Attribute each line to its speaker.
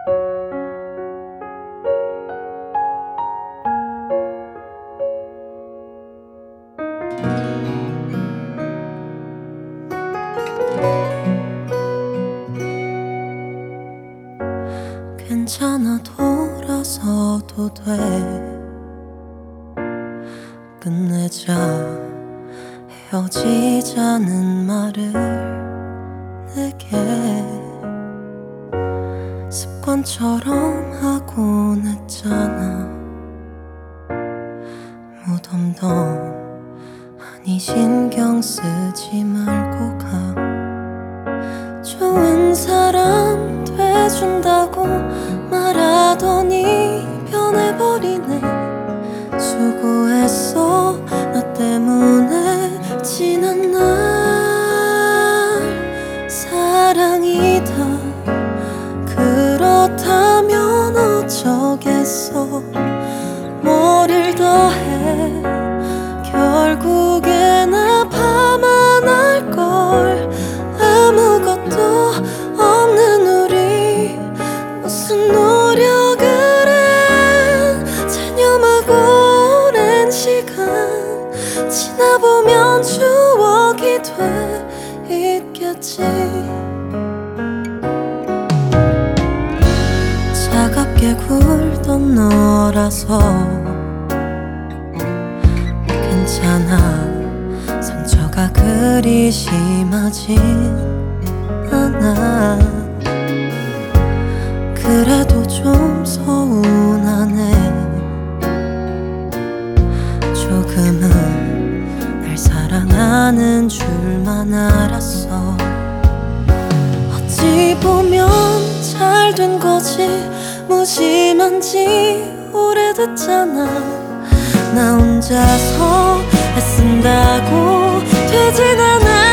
Speaker 1: 괜찮아 돌아서도 돼. 끝내자 헤어지자는 말을 내게 습관처럼 하곤 했잖아. 무덤덤 아니 신경 쓰지 말고 가. 좋은 사람 돼준다고 말하더니 변해버리네. 수고했어 나 때문에 지난 날. 사랑이다 그렇다면 어쩌겠어. 뭐를 더해 결국엔 아파만 할걸. 아무것도 없는 우리 무슨 노력을 해. 체념하고 오랜 시간 지나보면 추억이 돼 있겠지. 차갑게 굴던 너라서 괜찮아. 상처가 그리 심하진 않아. 그래도 좀 서운하네. 조금은 날 사랑하는 줄만 알았어. 어찌 보면 잘 된 거지. 무심한 지 오래됐잖아. 나 혼자서 애쓴다고 되진 않아.